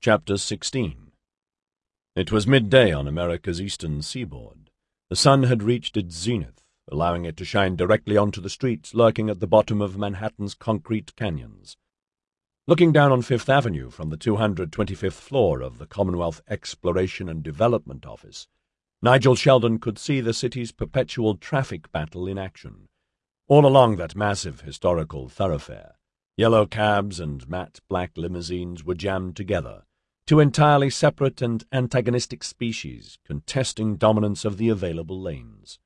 Chapter 16. It was midday on America's eastern seaboard. The sun had reached its zenith, allowing it to shine directly onto the streets lurking at the bottom of Manhattan's concrete canyons. Looking down on Fifth Avenue from the 225th floor of the Commonwealth Exploration and Development Office, Nigel Sheldon could see the city's perpetual traffic battle in action. All along that massive historical thoroughfare, yellow cabs and matte black limousines were jammed together, two entirely separate and antagonistic species contesting dominance of the available lanes.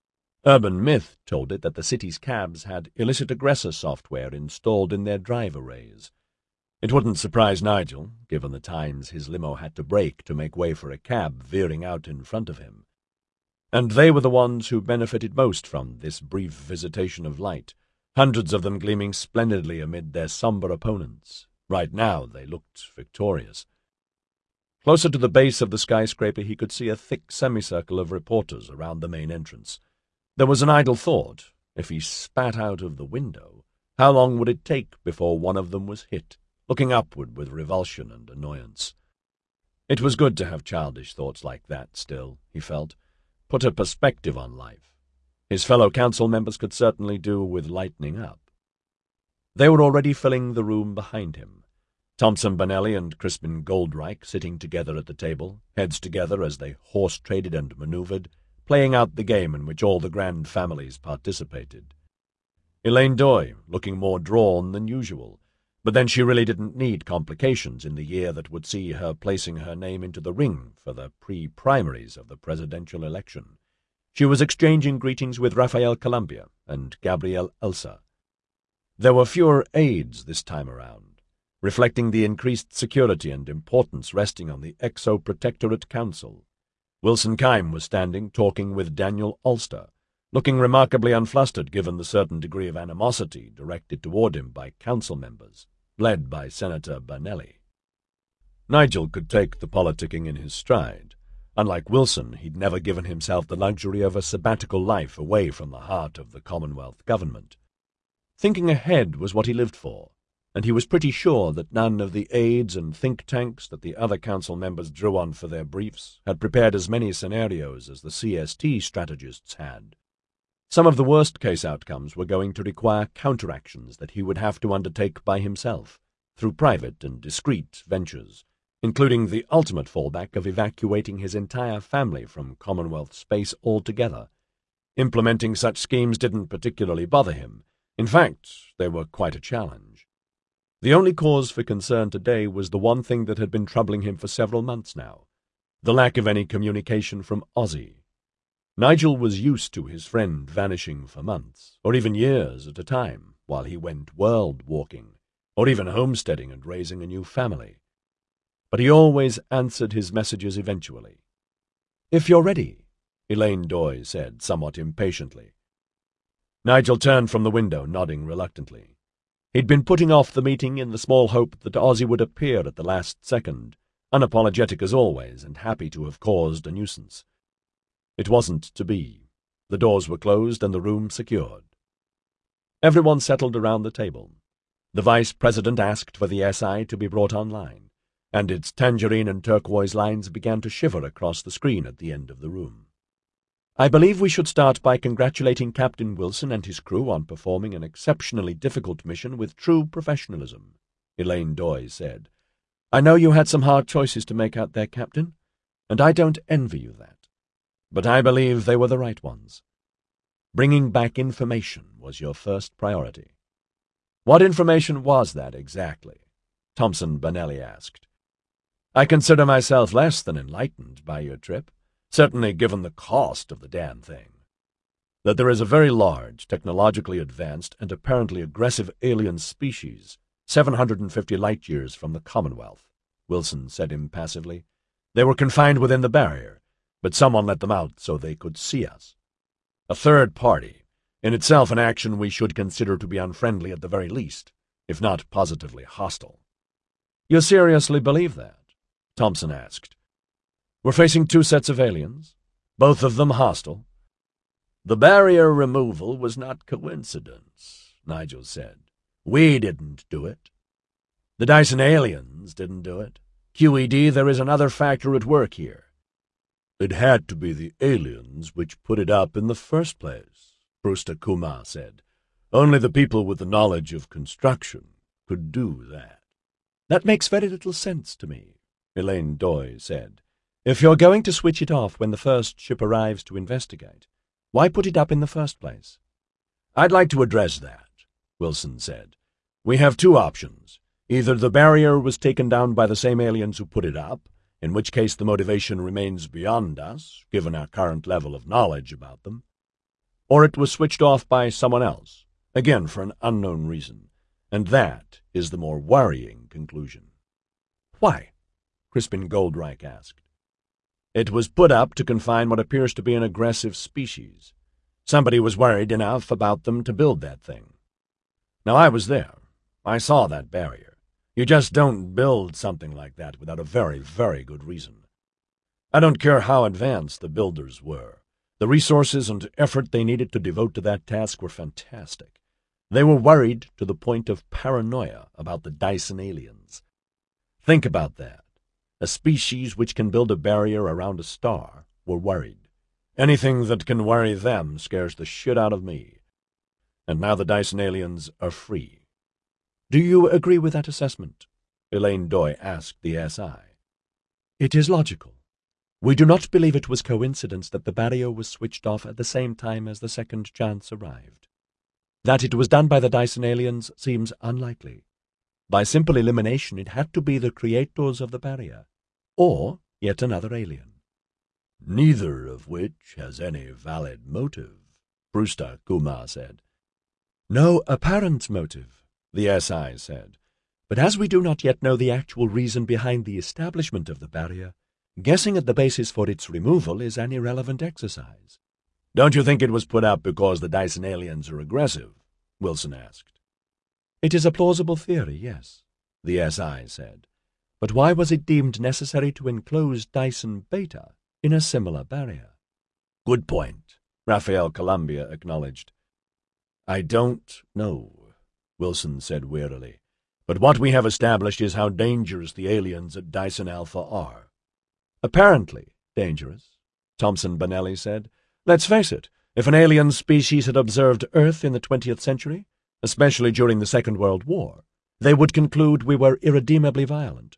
Urban myth told it that the city's cabs had illicit aggressor software installed in their drive arrays. It wouldn't surprise Nigel, given the times his limo had to brake to make way for a cab veering out in front of him. And they were the ones who benefited most from this brief visitation of light, hundreds of them gleaming splendidly amid their somber opponents. Right now they looked victorious. Closer to the base of the skyscraper he could see a thick semicircle of reporters around the main entrance. There was an idle thought: if he spat out of the window, how long would it take before one of them was hit, looking upward with revulsion and annoyance? It was good to have childish thoughts like that still, he felt. Put a perspective on life. His fellow council members could certainly do with lightening up. They were already filling the room behind him. Thompson Bonelli and Crispin Goldreich sitting together at the table, heads together as they horse-traded and maneuvered, playing out the game in which all the grand families participated. Elaine Doy, looking more drawn than usual, but then she really didn't need complications in the year that would see her placing her name into the ring for the pre-primaries of the presidential election. She was exchanging greetings with Raphael Columbia and Gabrielle Elsa. There were fewer aides this time around, reflecting the increased security and importance resting on the Exo-Protectorate Council. Wilson Keim was standing talking with Daniel Ulster, looking remarkably unflustered given the certain degree of animosity directed toward him by council members, led by Senator Bonelli. Nigel could take the politicking in his stride. Unlike Wilson, he'd never given himself the luxury of a sabbatical life away from the heart of the Commonwealth government. Thinking ahead was what he lived for, and he was pretty sure that none of the aides and think tanks that the other council members drew on for their briefs had prepared as many scenarios as the CST strategists had. Some of the worst-case outcomes were going to require counteractions that he would have to undertake by himself, through private and discreet ventures, including the ultimate fallback of evacuating his entire family from Commonwealth space altogether. Implementing such schemes didn't particularly bother him. In fact, they were quite a challenge. The only cause for concern today was the one thing that had been troubling him for several months now: the lack of any communication from Ozzy. Nigel was used to his friend vanishing for months, or even years at a time, while he went world-walking, or even homesteading and raising a new family. But he always answered his messages eventually. "If you're ready," Elaine Doy said, somewhat impatiently. Nigel turned from the window, nodding reluctantly. He'd been putting off the meeting in the small hope that Ozzy would appear at the last second, unapologetic as always and happy to have caused a nuisance. It wasn't to be. The doors were closed and the room secured. Everyone settled around the table. The vice president asked for the SI to be brought online, and its tangerine and turquoise lines began to shiver across the screen at the end of the room. "I believe we should start by congratulating Captain Wilson and his crew on performing an exceptionally difficult mission with true professionalism," Elaine Doy said. "I know you had some hard choices to make out there, Captain, and I don't envy you that. But I believe they were the right ones. Bringing back information was your first priority." "What information was that, exactly?" Thompson Bonelli asked. "I consider myself less than enlightened by your trip, certainly given the cost of the damn thing. That there is a very large, technologically advanced, and apparently aggressive alien species 750 light-years from the Commonwealth," Wilson said impassively. "They were confined within the barrier, but someone let them out so they could see us. A third party, in itself an action we should consider to be unfriendly at the very least, if not positively hostile." "You seriously believe that?" Thompson asked. "We're facing two sets of aliens, both of them hostile." "The barrier removal was not coincidence," Nigel said. "We didn't do it. The Dyson aliens didn't do it. QED, there is another factor at work here. It had to be the aliens which put it up in the first place, Brewster Kumar said. Only the people with the knowledge of construction could do that. That makes very little sense to me, Elaine Doy said. If you're going to switch it off when the first ship arrives to investigate, why put it up in the first place? I'd like to address that, Wilson said. We have two options. Either the barrier was taken down by the same aliens who put it up, in which case the motivation remains beyond us, given our current level of knowledge about them, or it was switched off by someone else, again for an unknown reason, and that is the more worrying conclusion. Why? Crispin Goldreich asked. It was put up to confine what appears to be an aggressive species. Somebody was worried enough about them to build that thing. Now, I was there. I saw that barrier. You just don't build something like that without a very, very good reason. I don't care how advanced the builders were. The resources and effort they needed to devote to that task were fantastic. They were worried to the point of paranoia about the Dyson aliens. Think about that. A species which can build a barrier around a star were worried. Anything that can worry them scares the shit out of me. And now the Dyson aliens are free. Do you agree with that assessment? Elaine Doy asked the SI. It is logical. We do not believe it was coincidence that the barrier was switched off at the same time as the second chance arrived. That it was done by the Dyson aliens seems unlikely. By simple elimination, it had to be the creators of the barrier, or yet another alien. Neither of which has any valid motive, Brewster Kumar said. No apparent motive, the SI said. But as we do not yet know the actual reason behind the establishment of the barrier, guessing at the basis for its removal is an irrelevant exercise. Don't you think it was put up because the Dyson aliens are aggressive? Wilson asked. It is a plausible theory, yes, the SI said. But why was it deemed necessary to enclose Dyson Beta in a similar barrier? Good point, Raphael Columbia acknowledged. I don't know, Wilson said wearily. But what we have established is how dangerous the aliens at Dyson Alpha are. Apparently dangerous, Thompson Bonelli said. Let's face it, if an alien species had observed Earth in the 20th century, especially during the Second World War, they would conclude we were irredeemably violent.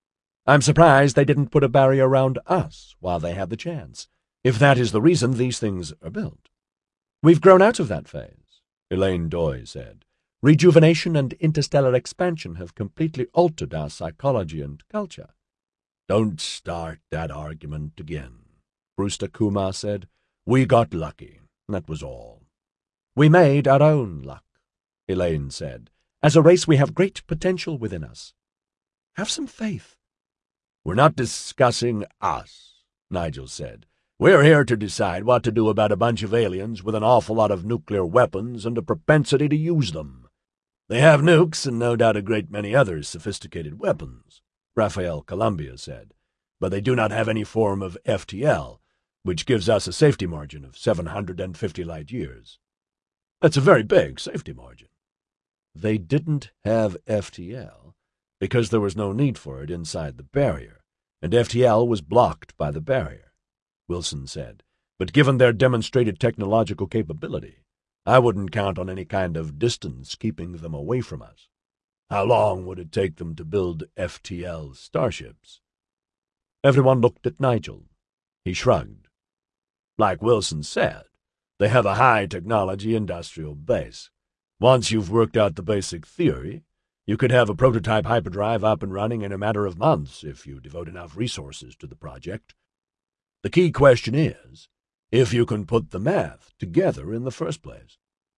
I'm surprised they didn't put a barrier around us while they had the chance, if that is the reason these things are built. We've grown out of that phase, Elaine Doy said. Rejuvenation and interstellar expansion have completely altered our psychology and culture. Don't start that argument again, Brewster Kumar said. We got lucky, that was all. We made our own luck, Elaine said. As a race, we have great potential within us. Have some faith. We're not discussing us, Nigel said. We're here to decide what to do about a bunch of aliens with an awful lot of nuclear weapons and a propensity to use them. They have nukes and no doubt a great many other sophisticated weapons, Raphael Columbia said, but they do not have any form of FTL, which gives us a safety margin of 750 light-years. That's a very big safety margin. They didn't have FTL because there was no need for it inside the barrier, and FTL was blocked by the barrier, Wilson said. But given their demonstrated technological capability, I wouldn't count on any kind of distance keeping them away from us. How long would it take them to build FTL starships? Everyone looked at Nigel. He shrugged. Like Wilson said, they have a high-technology industrial base. Once you've worked out the basic theory, you could have a prototype hyperdrive up and running in a matter of months if you devote enough resources to the project. The key question is if you can put the math together in the first place.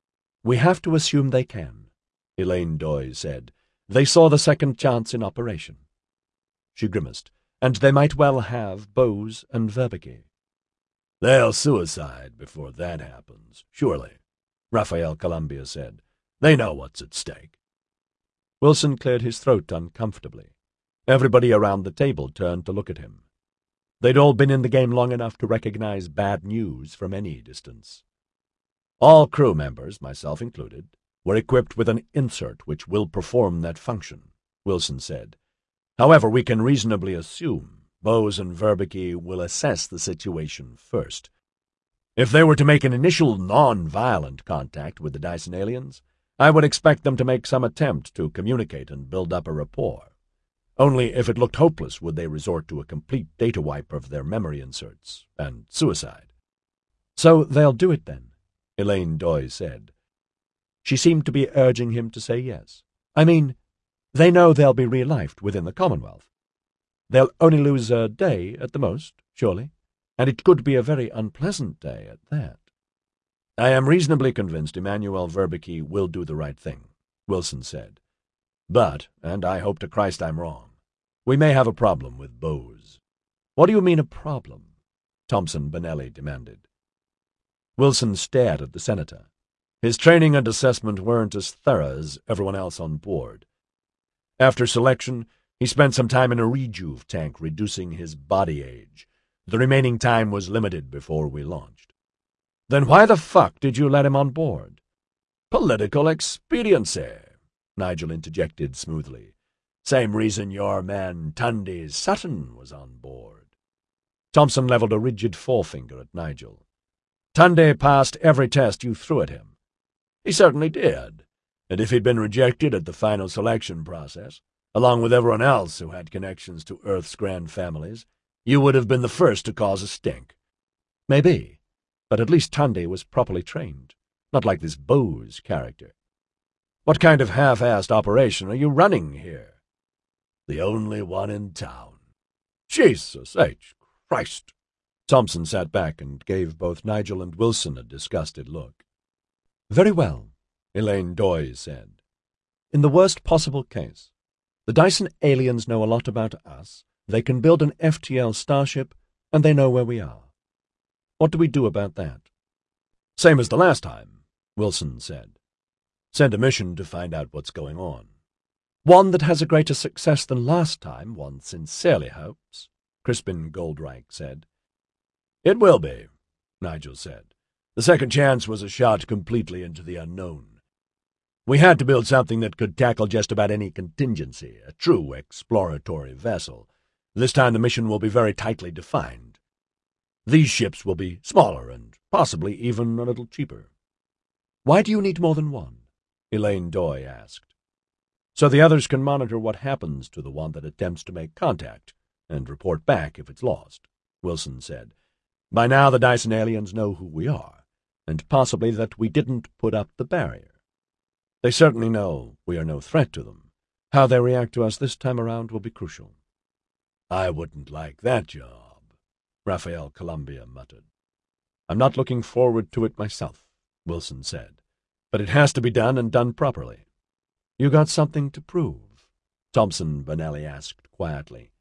We have to assume they can, Elaine Doy said. They saw the second chance in operation. She grimaced. And they might well have Bose and Verbeke. They'll suicide before that happens, surely, Raphael Columbia said. They know what's at stake. Wilson cleared his throat uncomfortably. Everybody around the table turned to look at him. They'd all been in the game long enough to recognize bad news from any distance. All crew members, myself included, were equipped with an insert which will perform that function, Wilson said. However, we can reasonably assume Bose and Verbeke will assess the situation first. If they were to make an initial non-violent contact with the Dyson aliens, I would expect them to make some attempt to communicate and build up a rapport. Only if it looked hopeless would they resort to a complete data wipe of their memory inserts and suicide. "So they'll do it then," Elaine Doy said. She seemed to be urging him to say yes. "I mean, they know they'll be real-lifed within the Commonwealth. They'll only lose a day at the most, surely, and it could be a very unpleasant day at that." "I am reasonably convinced Emmanuel Verbeke will do the right thing," Wilson said. "But, and I hope to Christ I'm wrong, we may have a problem with Bose." "What do you mean a problem?" Thompson Benelli demanded. Wilson stared at the senator. His training and assessment weren't as thorough as everyone else on board. After selection, he spent some time in a rejuve tank reducing his body age. The remaining time was limited before we launched. "Then why the fuck did you let him on board?" "Political expediency," Nigel interjected smoothly. "Same reason your man Tunde Sutton was on board." Thompson leveled a rigid forefinger at Nigel. "Tunde passed every test you threw at him." "He certainly did. And if he'd been rejected at the final selection process, along with everyone else who had connections to Earth's grand families, you would have been the first to cause a stink." "Maybe, but at least Tunde was properly trained, not like this Bose character." "What kind of half-assed operation are you running here?" "The only one in town." "Jesus H. Christ!" Thompson sat back and gave both Nigel and Wilson a disgusted look. "Very well," Elaine Doy said. "In the worst possible case, the Dyson aliens know a lot about us, they can build an FTL starship, and they know where we are. What do we do about that?" "Same as the last time," Wilson said. "Send a mission to find out what's going on." "One that has a greater success than last time, one sincerely hopes," Crispin Goldreich said. "It will be," Nigel said. "The second chance was a shot completely into the unknown. We had to build something that could tackle just about any contingency, a true exploratory vessel. This time the mission will be very tightly defined. These ships will be smaller and possibly even a little cheaper." "Why do you need more than one?" Elaine Doy asked. "So the others can monitor what happens to the one that attempts to make contact, and report back if it's lost," Wilson said. "By now the Dyson aliens know who we are, and possibly that we didn't put up the barrier. They certainly know we are no threat to them. How they react to us this time around will be crucial." "I wouldn't like that job," Raphael Columbia muttered. "I'm not looking forward to it myself," Wilson said. "But it has to be done and done properly." "You got something to prove?" Thompson Benelli asked quietly.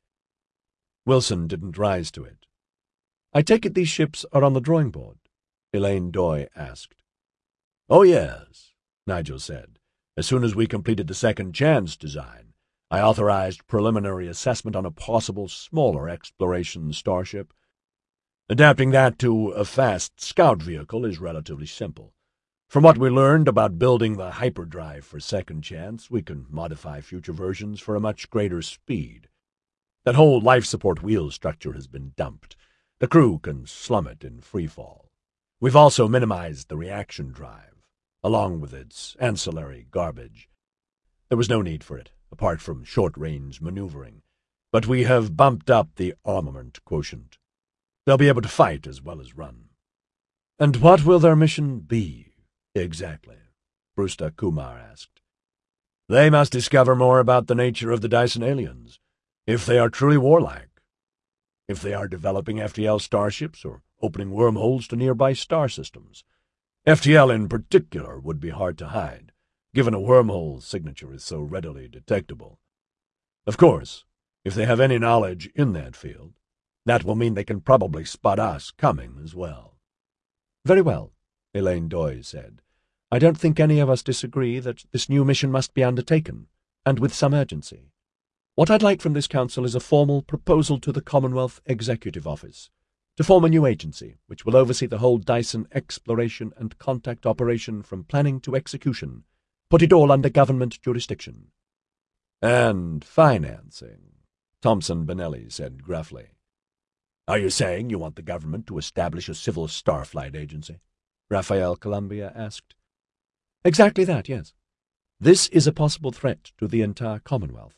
Wilson didn't rise to it. "I take it these ships are on the drawing board?" Elaine Doy asked. "Oh, yes," Nigel said. "As soon as we completed the second chance design, I authorized preliminary assessment on a possible smaller exploration starship. Adapting that to a fast scout vehicle is relatively simple. From what we learned about building the hyperdrive for second chance, we can modify future versions for a much greater speed. That whole life support wheel structure has been dumped. The crew can slum it in freefall. We've also minimized the reaction drive, along with its ancillary garbage. There was no need for it, apart from short-range maneuvering, but we have bumped up the armament quotient. They'll be able to fight as well as run." "And what will their mission be, exactly?" Brewster Kumar asked. "They must discover more about the nature of the Dyson aliens, if they are truly warlike, if they are developing FTL starships or opening wormholes to nearby star systems. FTL in particular would be hard to hide, given a wormhole signature is so readily detectable. Of course, if they have any knowledge in that field, that will mean they can probably spot us coming as well." "Very well," Elaine Doy said. "I don't think any of us disagree that this new mission must be undertaken, and with some urgency. What I'd like from this council is a formal proposal to the Commonwealth Executive Office to form a new agency which will oversee the whole Dyson exploration and contact operation from planning to execution, put it all under government jurisdiction." "And financing," Thompson Benelli said gruffly. "Are you saying you want the government to establish a civil starflight agency?" Raphael Columbia asked. "Exactly that, yes. This is a possible threat to the entire Commonwealth.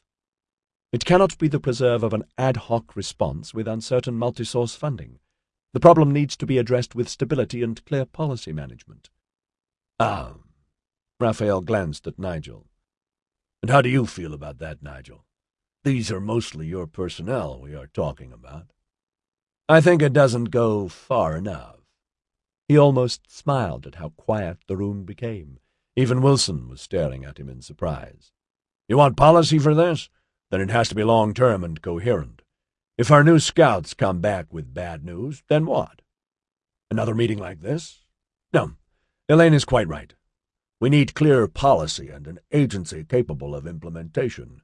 It cannot be the preserve of an ad hoc response with uncertain multi-source funding. The problem needs to be addressed with stability and clear policy management." "Ah." Raphael glanced at Nigel. "And how do you feel about that, Nigel? These are mostly your personnel we are talking about." "I think it doesn't go far enough." He almost smiled at how quiet the room became. Even Wilson was staring at him in surprise. "You want policy for this? Then it has to be long-term and coherent. If our new scouts come back with bad news, then what? Another meeting like this? No, Elaine is quite right. We need clear policy and an agency capable of implementation.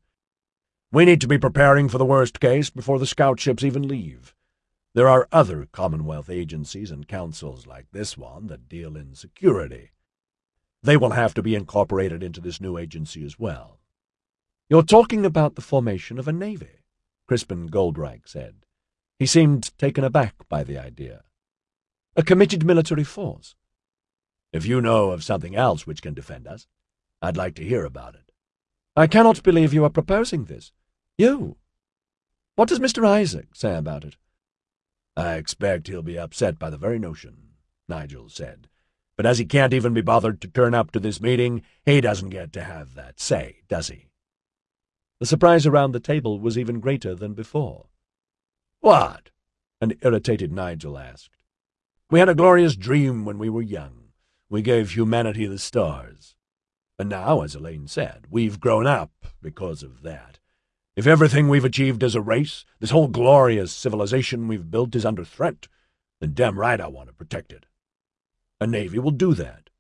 We need to be preparing for the worst case before the scout ships even leave. There are other Commonwealth agencies and councils like this one that deal in security. They will have to be incorporated into this new agency as well." "You're talking about the formation of a navy," Crispin Goldreich said. He seemed taken aback by the idea. "A committed military force." "If you know of something else which can defend us, I'd like to hear about it." "I cannot believe you are proposing this. You! What does Mr. Isaac say about it?" "I expect he'll be upset by the very notion," Nigel said. "But as he can't even be bothered to turn up to this meeting, he doesn't get to have that say, does he?" The surprise around the table was even greater than before. "What?" an irritated Nigel asked. "We had a glorious dream when we were young. We gave humanity the stars. And now, as Elaine said, we've grown up because of that. If everything we've achieved as a race, this whole glorious civilization we've built, is under threat, then damn right I want to protect it. A navy will do that."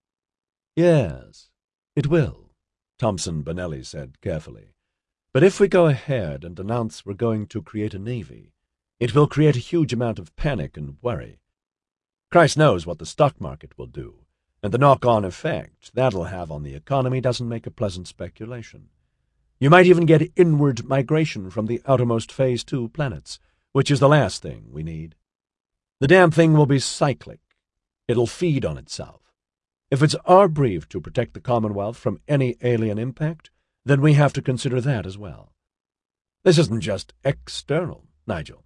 "Yes, it will," Thompson Benelli said carefully. "But if we go ahead and announce we're going to create a navy, it will create a huge amount of panic and worry. Christ knows what the stock market will do, and the knock-on effect that'll have on the economy doesn't make a pleasant speculation. You might even get inward migration from the outermost Phase 2 planets, which is the last thing we need. The damn thing will be cyclic. It'll feed on itself. If it's our brief to protect the Commonwealth from any alien impact, then we have to consider that as well. This isn't just external, Nigel."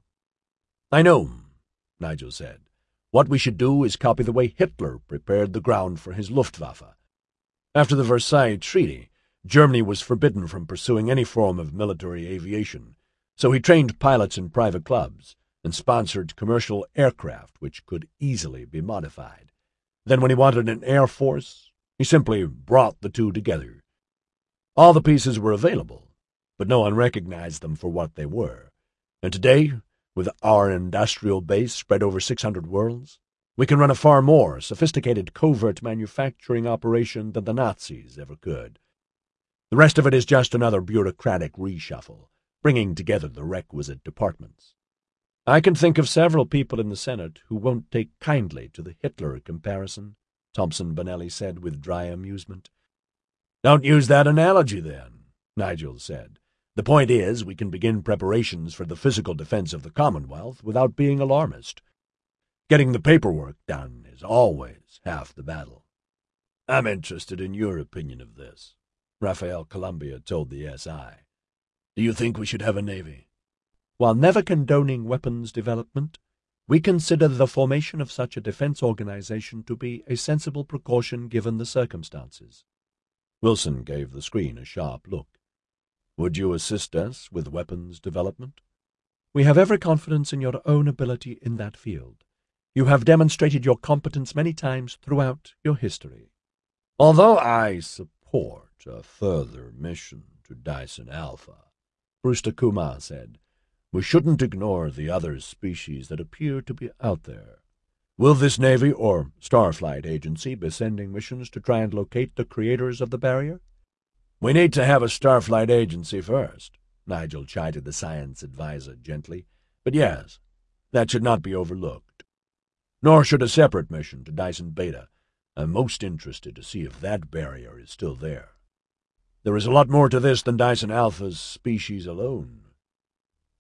"I know," Nigel said. "What we should do is copy the way Hitler prepared the ground for his Luftwaffe. After the Versailles Treaty, Germany was forbidden from pursuing any form of military aviation, so he trained pilots in private clubs and sponsored commercial aircraft which could easily be modified. Then when he wanted an air force, he simply brought the two together. All the pieces were available, but no one recognized them for what they were. And today, with our industrial base spread over 600 worlds, we can run a far more sophisticated covert manufacturing operation than the Nazis ever could. The rest of it is just another bureaucratic reshuffle, bringing together the requisite departments. I can think of several people in the Senate who won't take kindly to the Hitler comparison," Thompson Benelli said with dry amusement. "Don't use that analogy, then," Nigel said. "The point is, we can begin preparations for the physical defense of the Commonwealth without being alarmist. Getting the paperwork done is always half the battle." "I'm interested in your opinion of this," Raphael Columbia told the SI. "Do you think we should have a navy?" "While never condoning weapons development, we consider the formation of such a defense organization to be a sensible precaution given the circumstances." Wilson gave the screen a sharp look. "Would you assist us with weapons development?" "We have every confidence in your own ability in that field. You have demonstrated your competence many times throughout your history." "Although I support a further mission to Dyson Alpha," Brewster Kumar said, "we shouldn't ignore the other species that appear to be out there. Will this Navy or Starflight Agency be sending missions to try and locate the creators of the barrier?" "We need to have a Starflight Agency first," Nigel chided the science advisor gently. "But yes, that should not be overlooked. Nor should a separate mission to Dyson Beta. I'm most interested to see if that barrier is still there. There is a lot more to this than Dyson Alpha's species alone."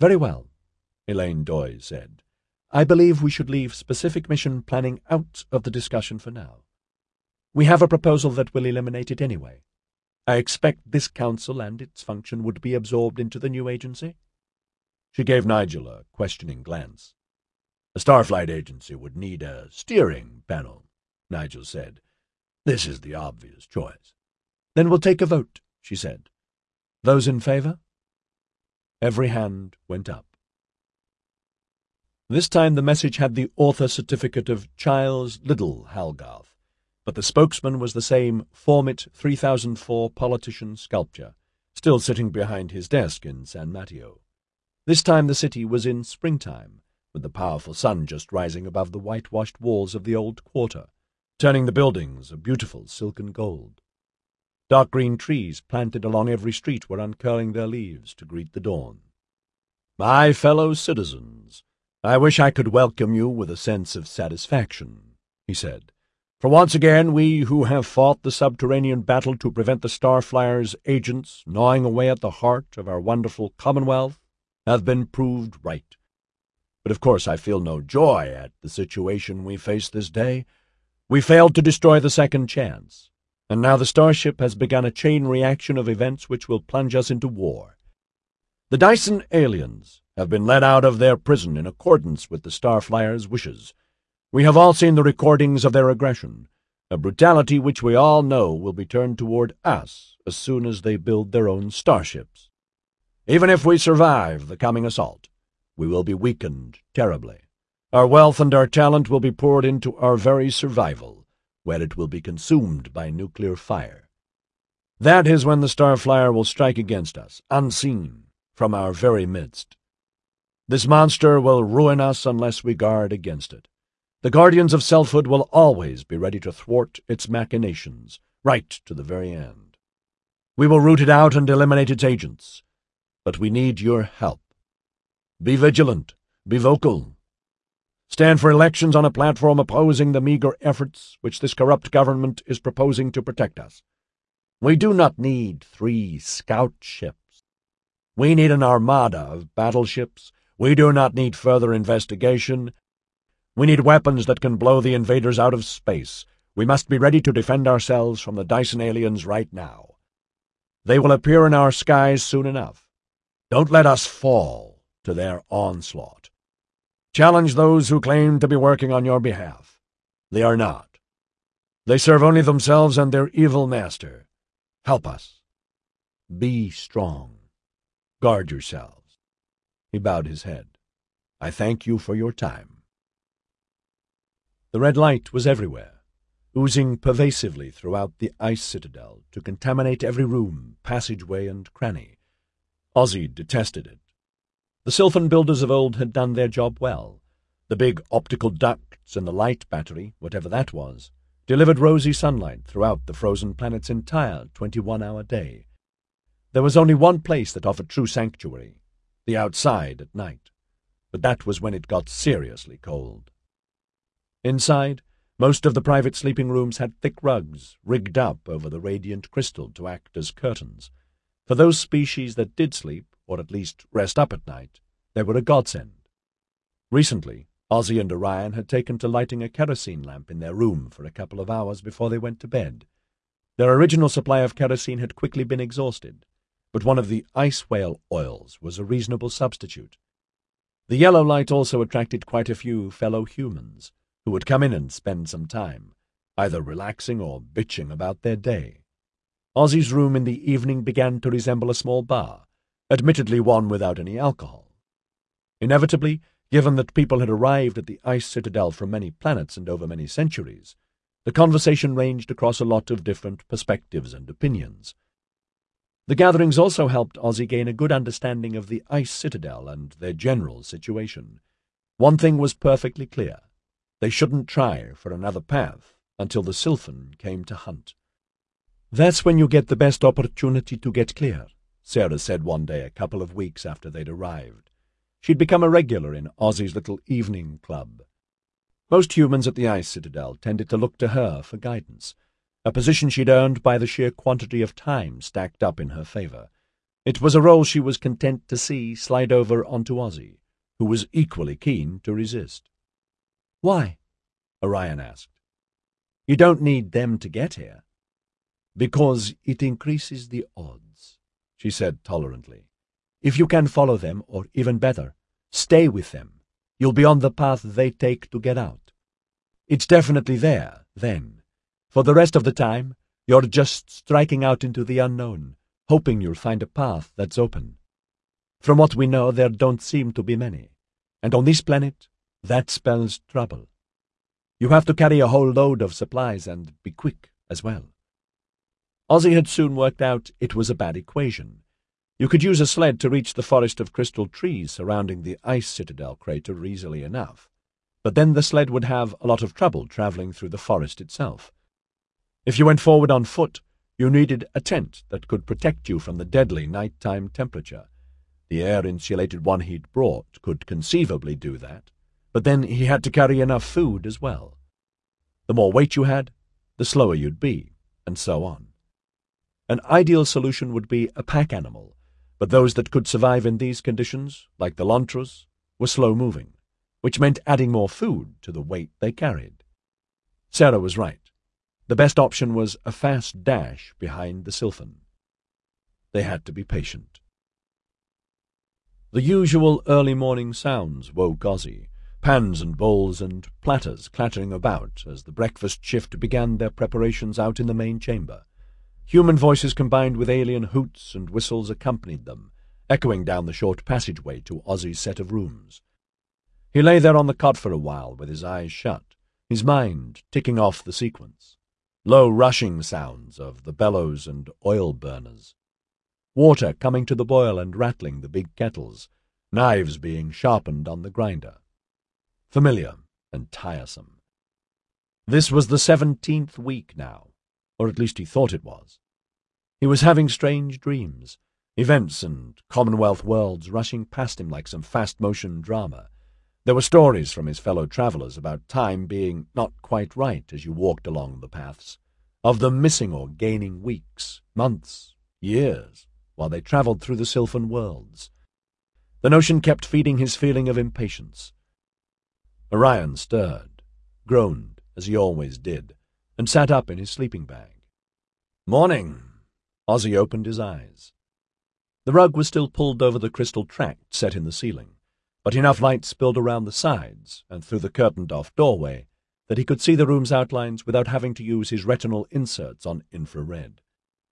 "Very well," Elaine Doy said. "I believe we should leave specific mission planning out of the discussion for now. We have a proposal that will eliminate it anyway. I expect this council and its function would be absorbed into the new agency." She gave Nigel a questioning glance. "A Starflight agency would need a steering panel," Nigel said. "This is the obvious choice." "Then we'll take a vote," she said. "Those in favor?" Every hand went up. This time the message had the author certificate of Giles Liddell Halgarth, but the spokesman was the same Formit 3004 politician sculpture, still sitting behind his desk in San Mateo. This time the city was in springtime, with the powerful sun just rising above the whitewashed walls of the old quarter, turning the buildings a beautiful silken gold. Dark green trees planted along every street were uncurling their leaves to greet the dawn. "My fellow citizens, I wish I could welcome you with a sense of satisfaction," he said. "For once again we who have fought the subterranean battle to prevent the Starflyers' agents gnawing away at the heart of our wonderful Commonwealth have been proved right. But of course I feel no joy at the situation we face this day. We failed to destroy the Second Chance, and now the Starship has begun a chain reaction of events which will plunge us into war. The Dyson aliens have been let out of their prison in accordance with the Starflyers' wishes. We have all seen the recordings of their aggression, a brutality which we all know will be turned toward us as soon as they build their own starships. Even if we survive the coming assault, we will be weakened terribly. Our wealth and our talent will be poured into our very survival, where it will be consumed by nuclear fire. That is when the Starflyer will strike against us, unseen, from our very midst. This monster will ruin us unless we guard against it. The guardians of selfhood will always be ready to thwart its machinations, right to the very end. We will root it out and eliminate its agents, but we need your help. Be vigilant, be vocal. Stand for elections on a platform opposing the meager efforts which this corrupt government is proposing to protect us. We do not need 3 scout ships. We need an armada of battleships. We do not need further investigation. We need weapons that can blow the invaders out of space. We must be ready to defend ourselves from the Dyson aliens right now. They will appear in our skies soon enough. Don't let us fall to their onslaught. Challenge those who claim to be working on your behalf. They are not. They serve only themselves and their evil master. Help us. Be strong. Guard yourselves." He bowed his head. "I thank you for your time." The red light was everywhere, oozing pervasively throughout the ice citadel to contaminate every room, passageway, and cranny. Ozzy detested it. The Sylphan builders of old had done their job well. The big optical ducts and the light battery, whatever that was, delivered rosy sunlight throughout the frozen planet's entire 21-hour day. There was only one place that offered true sanctuary, the outside at night, but that was when it got seriously cold. Inside, most of the private sleeping rooms had thick rugs rigged up over the radiant crystal to act as curtains. For those species that did sleep, or at least rest up at night, they were a godsend. Recently, Ozzy and Orion had taken to lighting a kerosene lamp in their room for a couple of hours before they went to bed. Their original supply of kerosene had quickly been exhausted, but one of the ice whale oils was a reasonable substitute. The yellow light also attracted quite a few fellow humans, who would come in and spend some time, either relaxing or bitching about their day. Ozzy's room in the evening began to resemble a small bar, admittedly one without any alcohol. Inevitably, given that people had arrived at the ice citadel from many planets and over many centuries, the conversation ranged across a lot of different perspectives and opinions. The gatherings also helped Ozzy gain a good understanding of the ice citadel and their general situation. One thing was perfectly clear. They shouldn't try for another path until the Sylphan came to hunt. "That's when you get the best opportunity to get clear," Sarah said one day a couple of weeks after they'd arrived. She'd become a regular in Ozzy's little evening club. Most humans at the ice citadel tended to look to her for guidance, a position she'd earned by the sheer quantity of time stacked up in her favor. It was a role she was content to see slide over onto Ozzy, who was equally keen to resist. "Why?" Orion asked. "You don't need them to get here." "Because it increases the odds," she said tolerantly. "If you can follow them, or even better, stay with them, you'll be on the path they take to get out. It's definitely there, then. For the rest of the time, you're just striking out into the unknown, hoping you'll find a path that's open. From what we know, there don't seem to be many, and on this planet, that spells trouble. You have to carry a whole load of supplies and be quick as well." Ozzy had soon worked out it was a bad equation. You could use a sled to reach the forest of crystal trees surrounding the ice citadel crater easily enough, but then the sled would have a lot of trouble traveling through the forest itself. If you went forward on foot, you needed a tent that could protect you from the deadly nighttime temperature. The air-insulated one he'd brought could conceivably do that, but then he had to carry enough food as well. The more weight you had, the slower you'd be, and so on. An ideal solution would be a pack animal, but those that could survive in these conditions, like the Lontras, were slow-moving, which meant adding more food to the weight they carried. Sarah was right. The best option was a fast dash behind the Sylphan. They had to be patient. The usual early morning sounds woke Ozzy, pans and bowls and platters clattering about as the breakfast shift began their preparations out in the main chamber. Human voices combined with alien hoots and whistles accompanied them, echoing down the short passageway to Ozzy's set of rooms. He lay there on the cot for a while with his eyes shut, his mind ticking off the sequence. Low rushing sounds of the bellows and oil burners. Water coming to the boil and rattling the big kettles, knives being sharpened on the grinder. Familiar and tiresome. This was the 17th week now, or at least he thought it was. He was having strange dreams, events and Commonwealth worlds rushing past him like some fast-motion drama. There were stories from his fellow travellers about time being not quite right as you walked along the paths, of them missing or gaining weeks, months, years, while they travelled through the Sylphan worlds. The notion kept feeding his feeling of impatience. Orion stirred, groaned, as he always did, and sat up in his sleeping bag. "Morning." Ozzy opened his eyes. The rug was still pulled over the crystal tract set in the ceiling, but enough light spilled around the sides and through the curtained-off doorway that he could see the room's outlines without having to use his retinal inserts on infrared.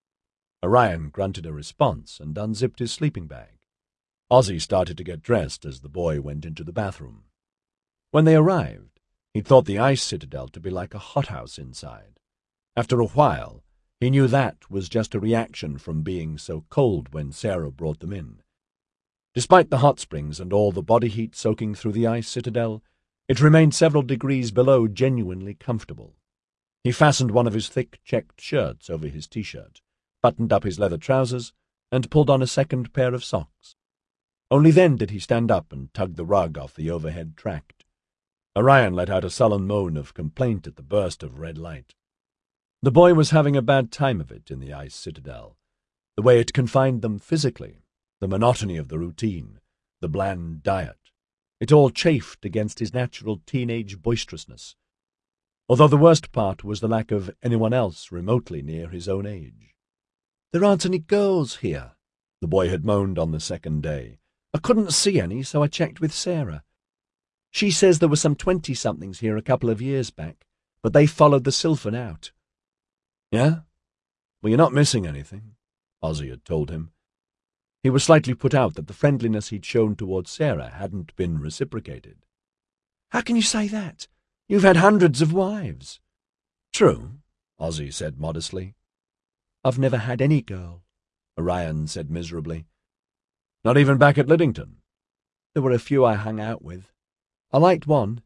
Orion grunted a response and unzipped his sleeping bag. Ozzy started to get dressed as the boy went into the bathroom. When they arrived, he'd thought the ice citadel to be like a hothouse inside. After a while, he knew that was just a reaction from being so cold when Sarah brought them in. Despite the hot springs and all the body heat soaking through the ice citadel, it remained several degrees below genuinely comfortable. He fastened one of his thick checked shirts over his T-shirt, buttoned up his leather trousers, and pulled on a second pair of socks. Only then did he stand up and tug the rug off the overhead tract. Orion let out a sullen moan of complaint at the burst of red light. The boy was having a bad time of it in the ice citadel, the way it confined them physically, the monotony of the routine, the bland diet. It all chafed against his natural teenage boisterousness, although the worst part was the lack of anyone else remotely near his own age. "There aren't any girls here," the boy had moaned on the second day. "I couldn't see any, so I checked with Sarah. She says there were some 20-somethings here a couple of years back, but they followed the Sylphan out." "Yeah? Well, you're not missing anything," Ozzy had told him. He was slightly put out that the friendliness he'd shown towards Sarah hadn't been reciprocated. "How can you say that? You've had hundreds of wives." "True," Ozzy said modestly. "I've never had any girl," Orion said miserably. "Not even back at Liddington?" "There were a few I hung out with. I liked one,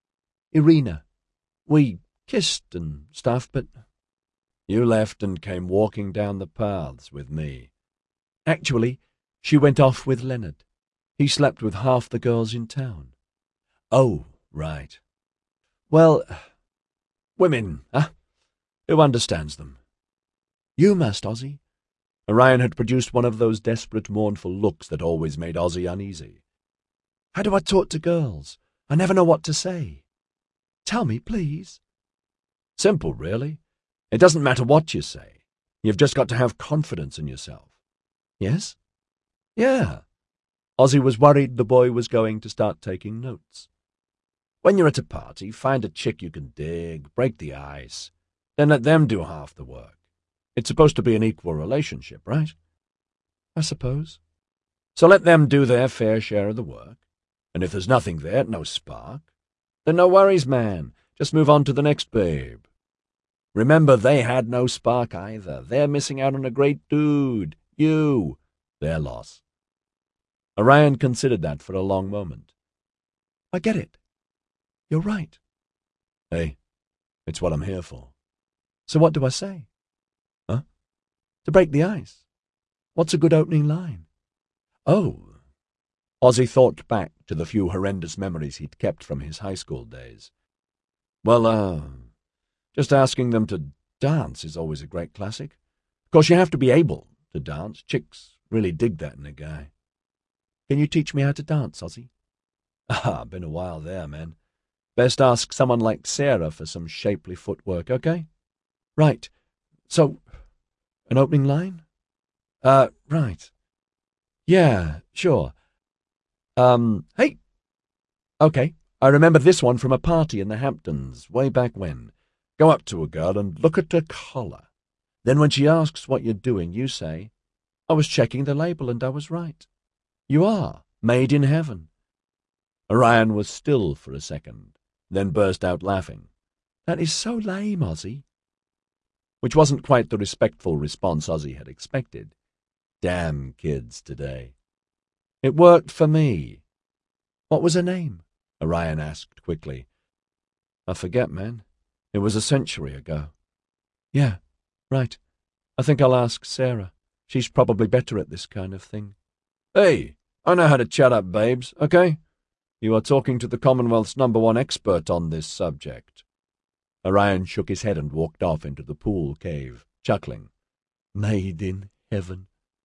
Irina. We kissed and stuff, but—" "You left and came walking down the paths with me." "Actually, she went off with Leonard. He slept with half the girls in town." "Oh, right. Well, women, huh? Who understands them?" "You must, Ozzy." Orion had produced one of those desperate, mournful looks that always made Ozzy uneasy. "How do I talk to girls? I never know what to say. Tell me, please." "Simple, really. It doesn't matter what you say. You've just got to have confidence in yourself." "Yes?" "Yeah." Ozzy was worried the boy was going to start taking notes. "When you're at a party, find a chick you can dig, break the ice, then let them do half the work. It's supposed to be an equal relationship, right?" "I suppose." "So let them do their fair share of the work. And if there's nothing there, no spark, then no worries, man. Just move on to the next babe. Remember, they had no spark either. They're missing out on a great dude. You. Their loss." Orion considered that for a long moment. "I get it. You're right." "Hey, it's what I'm here for." "So what do I say?" "Huh?" "To break the ice. What's a good opening line?" "Oh." Ozzy thought back to the few horrendous memories he'd kept from his high school days. "Well, just asking them to dance is always a great classic. Of course, you have to be able to dance. Chicks really dig that in a guy." "Can you teach me how to dance, Ozzy?" Been a while there, man. Best ask someone like Sarah for some shapely footwork, okay?" "Right. So, an opening line?" Right. Yeah, sure. Hey! Okay, I remember this one from a party in the Hamptons, way back when. Go up to a girl and look at her collar. Then when she asks what you're doing, you say, I was checking the label and I was right. "You are. Made in heaven." Orion was still for a second, then burst out laughing. "That is so lame, Ozzy." Which wasn't quite the respectful response Ozzy had expected. Damn kids today. "It worked for me." "What was her name?" Orion asked quickly. "I forget, man. It was a century ago." "Yeah, right. I think I'll ask Sarah. She's probably better at this kind of thing." "Hey, I know how to chat up babes, okay? You are talking to the Commonwealth's #1 expert on this subject." Orion shook his head and walked off into the pool cave, chuckling. Made in heaven.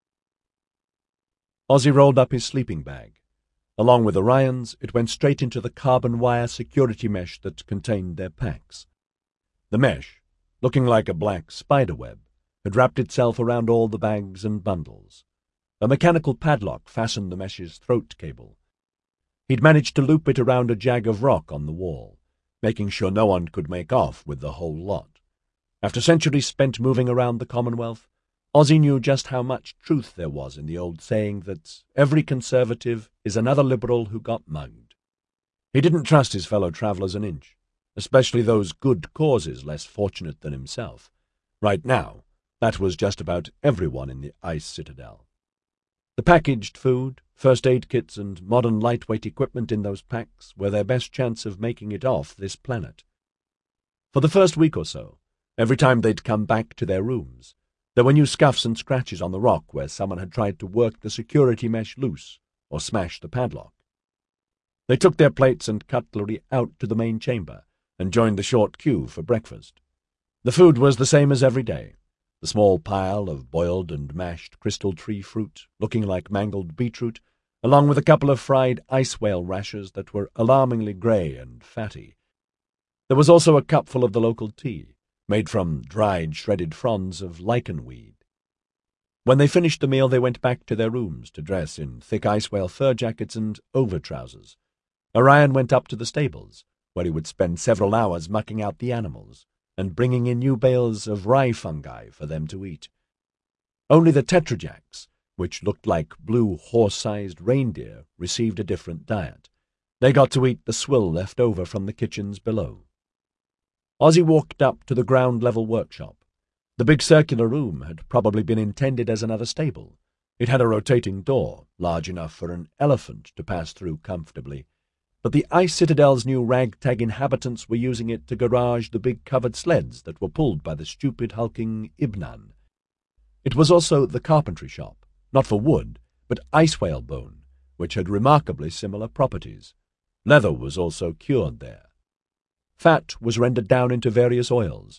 Ozzy rolled up his sleeping bag. Along with Orion's, it went straight into the carbon wire security mesh that contained their packs. The mesh, looking like a black spider web, had wrapped itself around all the bags and bundles. A mechanical padlock fastened the mesh's throat cable. He'd managed to loop it around a jag of rock on the wall, making sure no one could make off with the whole lot. After centuries spent moving around the Commonwealth, Ozzy knew just how much truth there was in the old saying that every conservative is another liberal who got mugged. He didn't trust his fellow travellers an inch, especially those good causes less fortunate than himself. Right now, that was just about everyone in the Ice Citadel. The packaged food, first aid kits, and modern lightweight equipment in those packs were their best chance of making it off this planet. For the first week or so, every time they'd come back to their rooms, there were new scuffs and scratches on the rock where someone had tried to work the security mesh loose or smash the padlock. They took their plates and cutlery out to the main chamber and joined the short queue for breakfast. The food was the same as every day, the small pile of boiled and mashed crystal tree fruit looking like mangled beetroot, along with a couple of fried ice whale rashers that were alarmingly grey and fatty. There was also a cupful of the local tea, made from dried, shredded fronds of lichen weed. When they finished the meal, they went back to their rooms to dress in thick ice whale fur jackets and over-trousers. Orion went up to the stables, where he would spend several hours mucking out the animals and bringing in new bales of rye fungi for them to eat. Only the tetrajacks, which looked like blue horse-sized reindeer, received a different diet. They got to eat the swill left over from the kitchens below. Ozzy walked up to the ground-level workshop. The big circular room had probably been intended as another stable. It had a rotating door, large enough for an elephant to pass through comfortably, but the Ice Citadel's new ragtag inhabitants were using it to garage the big covered sleds that were pulled by the stupid, hulking Ibnan. It was also the carpentry shop, not for wood, but ice whale bone, which had remarkably similar properties. Leather was also cured there. Fat was rendered down into various oils.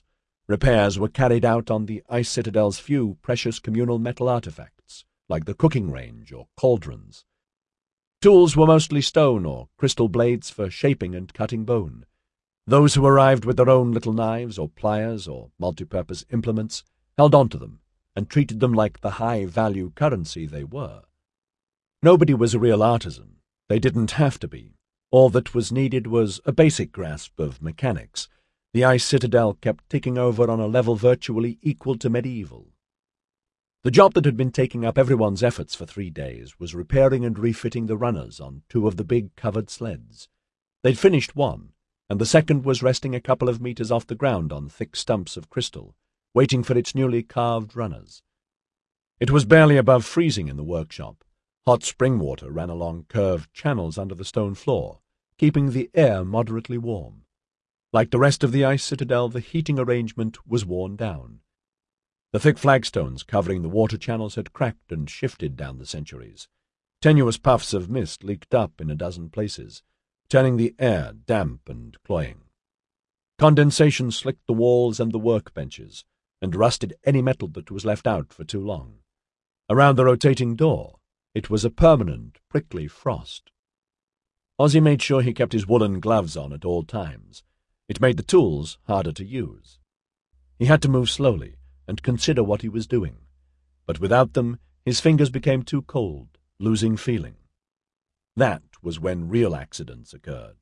Repairs were carried out on the Ice Citadel's few precious communal metal artifacts, like the cooking range or cauldrons. Tools were mostly stone or crystal blades for shaping and cutting bone. Those who arrived with their own little knives or pliers or multipurpose implements held on to them and treated them like the high-value currency they were. Nobody was a real artisan. They didn't have to be. All that was needed was a basic grasp of mechanics. The Ice Citadel kept ticking over on a level virtually equal to medieval. The job that had been taking up everyone's efforts for 3 days was repairing and refitting the runners on 2 of the big covered sleds. They'd finished one, and the second was resting a couple of meters off the ground on thick stumps of crystal, waiting for its newly carved runners. It was barely above freezing in the workshop. Hot spring water ran along curved channels under the stone floor, keeping the air moderately warm. Like the rest of the Ice Citadel, the heating arrangement was worn down. The thick flagstones covering the water channels had cracked and shifted down the centuries. Tenuous puffs of mist leaked up in a dozen places, turning the air damp and cloying. Condensation slicked the walls and the workbenches, and rusted any metal that was left out for too long. Around the rotating door, it was a permanent, prickly frost. Ozzy made sure he kept his woolen gloves on at all times. It made the tools harder to use. He had to move slowly and consider what he was doing, but without them his fingers became too cold, losing feeling. That was when real accidents occurred.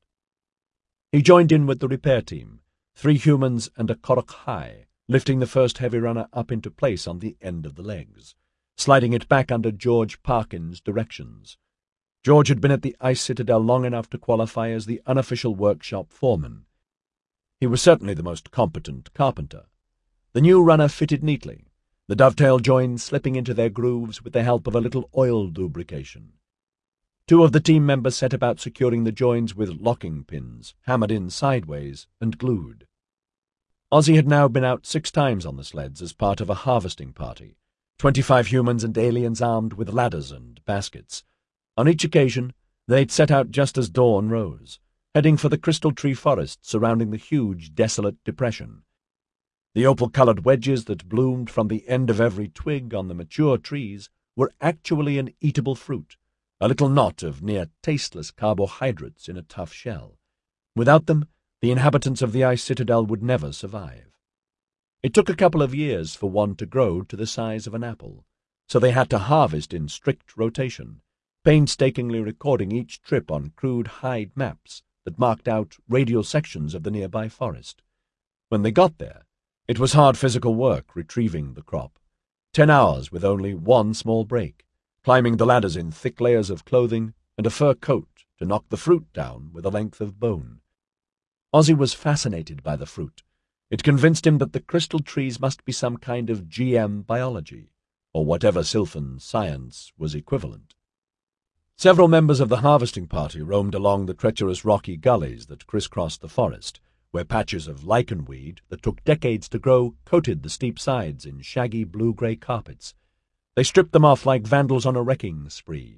He joined in with the repair team, 3 humans and a Korok High, lifting the first heavy runner up into place on the end of the legs, sliding it back under George Parkin's directions. George had been at the Ice Citadel long enough to qualify as the unofficial workshop foreman. He was certainly the most competent carpenter. The new runner fitted neatly, the dovetail joins slipping into their grooves with the help of a little oil lubrication. 2 of the team members set about securing the joins with locking pins, hammered in sideways and glued. Ozzy had now been out 6 times on the sleds as part of a harvesting party, 25 humans and aliens armed with ladders and baskets. On each occasion, they'd set out just as dawn rose, heading for the crystal tree forest surrounding the huge, desolate depression. The opal-colored wedges that bloomed from the end of every twig on the mature trees were actually an eatable fruit, a little knot of near-tasteless carbohydrates in a tough shell. Without them, the inhabitants of the Ice Citadel would never survive. It took a couple of years for one to grow to the size of an apple, so they had to harvest in strict rotation, painstakingly recording each trip on crude hide maps that marked out radial sections of the nearby forest. When they got there, it was hard physical work retrieving the crop. 10 hours with only one small break, climbing the ladders in thick layers of clothing and a fur coat to knock the fruit down with a length of bone. Ozzy was fascinated by the fruit. It convinced him that the crystal trees must be some kind of GM biology, or whatever Sylphan science was equivalent. Several members of the harvesting party roamed along the treacherous rocky gullies that crisscrossed the forest, where patches of lichen weed that took decades to grow coated the steep sides in shaggy blue-grey carpets. They stripped them off like vandals on a wrecking spree.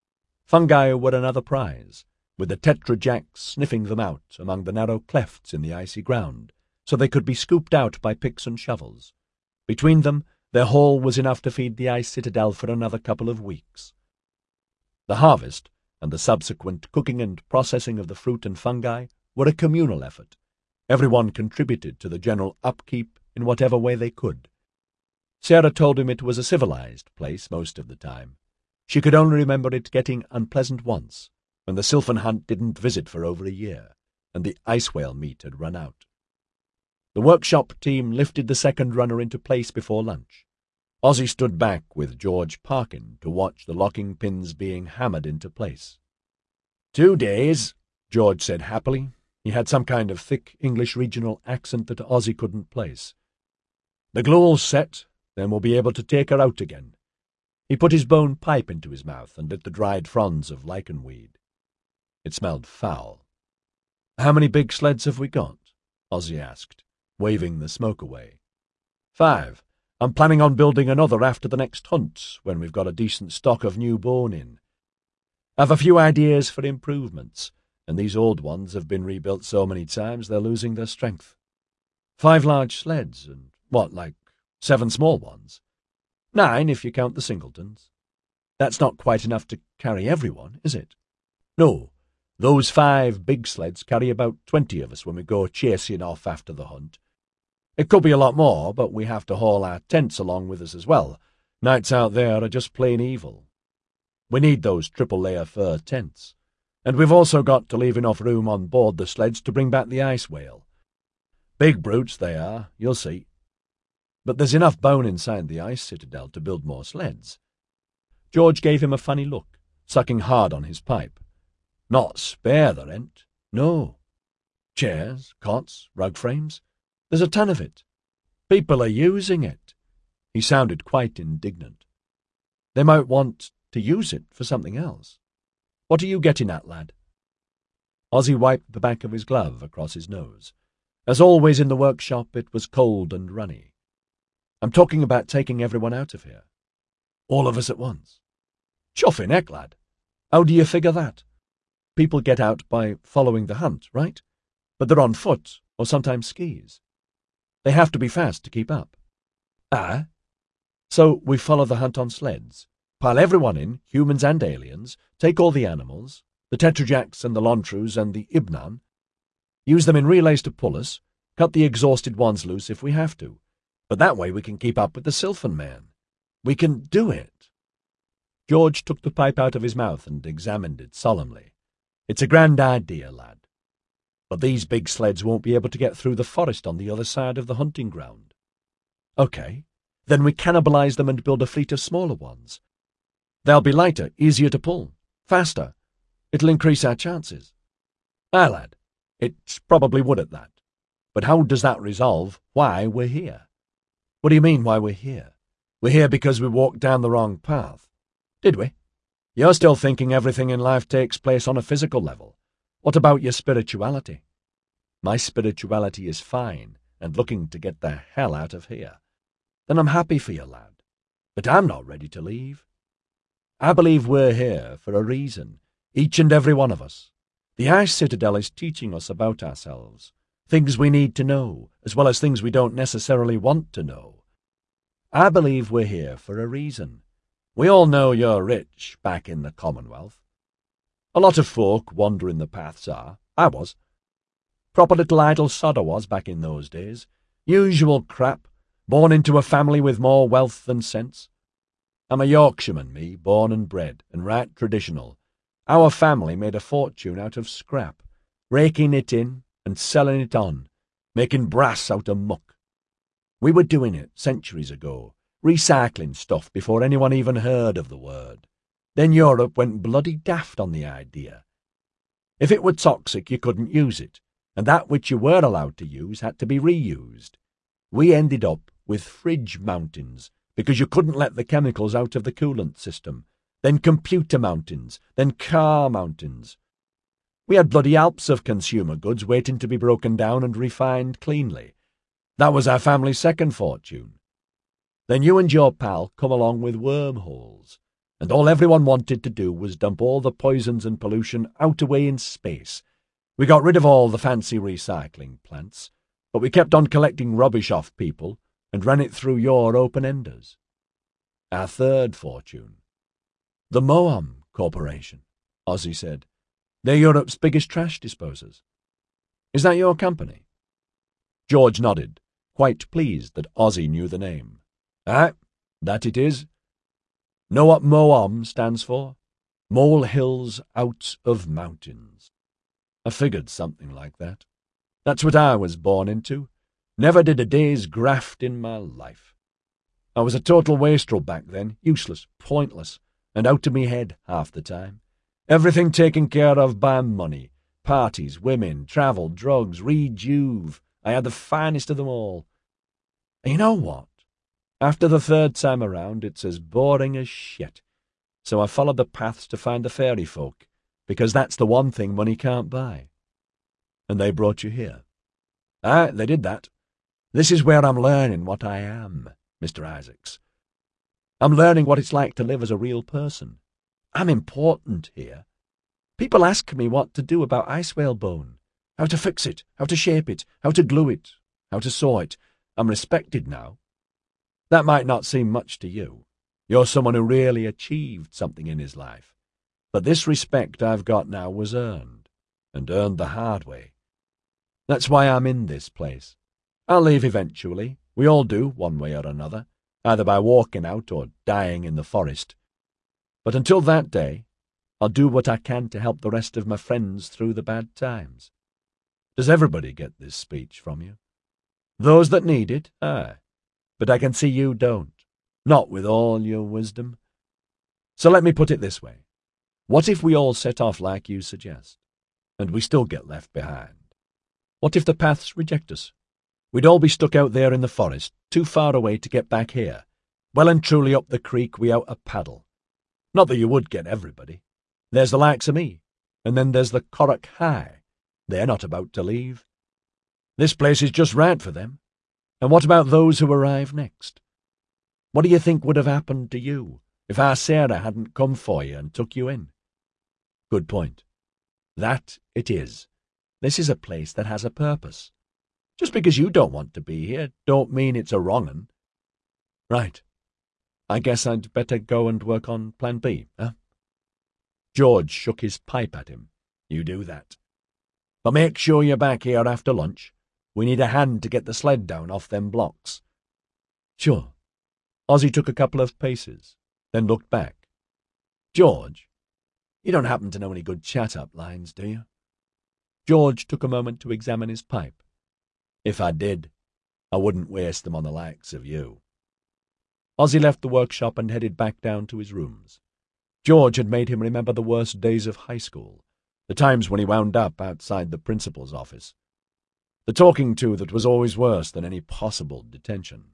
Fungi were another prize, with the tetrajacks sniffing them out among the narrow clefts in the icy ground, so they could be scooped out by picks and shovels. Between them, their haul was enough to feed the Ice Citadel for another couple of weeks. The harvest, and the subsequent cooking and processing of the fruit and fungi, were a communal effort. Everyone contributed to the general upkeep in whatever way they could. Sarah told him it was a civilized place most of the time. She could only remember it getting unpleasant once, when the Sylphan hunt didn't visit for over a year, and the ice whale meat had run out. The workshop team lifted the second runner into place before lunch. Ozzy stood back with George Parkin to watch the locking pins being hammered into place. 2 days, George said happily. He had some kind of thick English regional accent that Ozzy couldn't place. The glue'll set, then we'll be able to take her out again. He put his bone pipe into his mouth and lit the dried fronds of lichen weed. It smelled foul. How many big sleds have we got? Ozzy asked, waving the smoke away. 5. I'm planning on building another after the next hunt, when we've got a decent stock of new bone in. I've a few ideas for improvements, and these old ones have been rebuilt so many times they're losing their strength. 5 large sleds and, like 7 small ones? 9 if you count the singletons. That's not quite enough to carry everyone, is it? No, those 5 big sleds carry about 20 of us when we go chasing off after the hunt. It could be a lot more, but we have to haul our tents along with us as well. Nights out there are just plain evil. We need those triple-layer fur tents. And we've also got to leave enough room on board the sleds to bring back the ice whale. Big brutes they are, you'll see. But there's enough bone inside the ice citadel to build more sleds. George gave him a funny look, sucking hard on his pipe. Not spare the rent, no. Chairs, cots, rug frames. There's a ton of it. People are using it. He sounded quite indignant. They might want to use it for something else. What are you getting at, lad? Ozzy wiped the back of his glove across his nose. As always in the workshop, it was cold and runny. I'm talking about taking everyone out of here. All of us at once. Chuffing heck, lad. How do you figure that? People get out by following the hunt, right? But they're on foot, or sometimes skis. They have to be fast to keep up. Ah? So we follow the hunt on sleds, pile everyone in, humans and aliens, take all the animals, the Tetrajacks and the Lontrus and the Ibnan, use them in relays to pull us, cut the exhausted ones loose if we have to. But that way we can keep up with the Sylphan man. We can do it. George took the pipe out of his mouth and examined it solemnly. It's a grand idea, lad. But these big sleds won't be able to get through the forest on the other side of the hunting ground. Okay, then we cannibalize them and build a fleet of smaller ones. They'll be lighter, easier to pull, faster. It'll increase our chances. Aye, lad, it probably would at that. But how does that resolve why we're here? What do you mean, why we're here? We're here because we walked down the wrong path. Did we? You're still thinking everything in life takes place on a physical level. What about your spirituality? My spirituality is fine and looking to get the hell out of here. Then I'm happy for you, lad. But I'm not ready to leave. I believe we're here for a reason, each and every one of us. The Ice Citadel is teaching us about ourselves, things we need to know, as well as things we don't necessarily want to know. I believe we're here for a reason. We all know you're rich back in the Commonwealth. A lot of folk wandering the paths are. I was. Proper little idle sod I was back in those days. Usual crap, born into a family with more wealth than sense. I'm a Yorkshireman, me, born and bred, and right traditional. Our family made a fortune out of scrap, raking it in and selling it on, making brass out of muck. We were doing it centuries ago, recycling stuff before anyone even heard of the word. Then Europe went bloody daft on the idea. If it were toxic, you couldn't use it, and that which you were allowed to use had to be reused. We ended up with fridge mountains, because you couldn't let the chemicals out of the coolant system, then computer mountains, then car mountains. We had bloody Alps of consumer goods waiting to be broken down and refined cleanly. That was our family's second fortune. Then you and your pal come along with wormholes, and all everyone wanted to do was dump all the poisons and pollution out away in space. We got rid of all the fancy recycling plants, but we kept on collecting rubbish off people and ran it through your open-enders. Our third fortune. The Moam Corporation, Ozzy said. They're Europe's biggest trash disposers. Is that your company? George nodded, quite pleased that Ozzy knew the name. Ah, that it is. Know what Moam stands for? Mole Hills Out of Mountains. I figured something like that. That's what I was born into. Never did a day's graft in my life. I was a total wastrel back then, useless, pointless, and out of me head half the time. Everything taken care of by money. Parties, women, travel, drugs, rejuve. I had the finest of them all. And you know what? After the third time around, it's as boring as shit. So I followed the paths to find the fairy folk, because that's the one thing money can't buy. And they brought you here. Aye, they did that. This is where I'm learning what I am, Mr. Isaacs. I'm learning what it's like to live as a real person. I'm important here. People ask me what to do about ice whale bone, how to fix it, how to shape it, how to glue it, how to saw it. I'm respected now. That might not seem much to you. You're someone who really achieved something in his life. But this respect I've got now was earned, and earned the hard way. That's why I'm in this place. I'll leave eventually. We all do, one way or another, either by walking out or dying in the forest. But until that day, I'll do what I can to help the rest of my friends through the bad times. Does everybody get this speech from you? Those that need it, aye. But I can see you don't, not with all your wisdom. So let me put it this way. What if we all set off like you suggest, and we still get left behind? What if the paths reject us? We'd all be stuck out there in the forest, too far away to get back here, well and truly up the creek we out a paddle. Not that you would get everybody. There's the likes of me, and then there's the Corrock High. They're not about to leave. This place is just right for them. And what about those who arrive next? What do you think would have happened to you if our Sarah hadn't come for you and took you in? Good point. That it is. This is a place that has a purpose. Just because you don't want to be here don't mean it's a wrong 'un. Right. I guess I'd better go and work on Plan B, huh? George shook his pipe at him. You do that. But make sure you're back here after lunch. We need a hand to get the sled down off them blocks. Sure. Ozzy took a couple of paces, then looked back. George, you don't happen to know any good chat-up lines, do you? George took a moment to examine his pipe. If I did, I wouldn't waste them on the likes of you. Ozzy left the workshop and headed back down to his rooms. George had made him remember the worst days of high school, the times when he wound up outside the principal's office. The talking to that was always worse than any possible detention.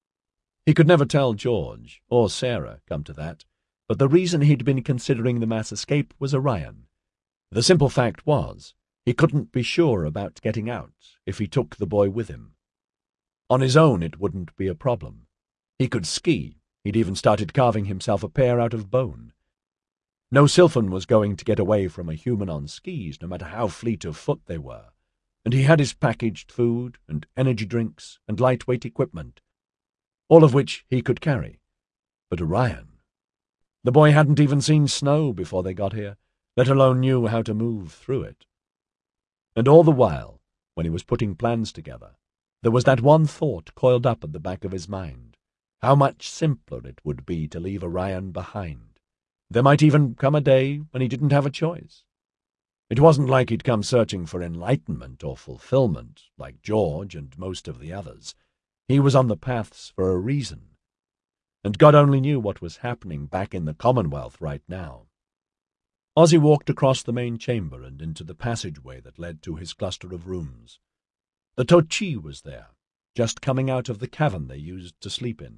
He could never tell George, or Sarah, come to that, but the reason he'd been considering the mass escape was Orion. The simple fact was, he couldn't be sure about getting out if he took the boy with him. On his own it wouldn't be a problem. He could ski. He'd even started carving himself a pair out of bone. No Sylphan was going to get away from a human on skis, no matter how fleet of foot they were, and he had his packaged food and energy drinks and lightweight equipment, all of which he could carry. But Orion... The boy hadn't even seen snow before they got here, let alone knew how to move through it. And all the while, when he was putting plans together, there was that one thought coiled up at the back of his mind. How much simpler it would be to leave Orion behind. There might even come a day when he didn't have a choice. It wasn't like he'd come searching for enlightenment or fulfillment, like George and most of the others. He was on the paths for a reason. And God only knew what was happening back in the Commonwealth right now. Ozzy walked across the main chamber and into the passageway that led to his cluster of rooms. The Tochi was there, just coming out of the cavern they used to sleep in.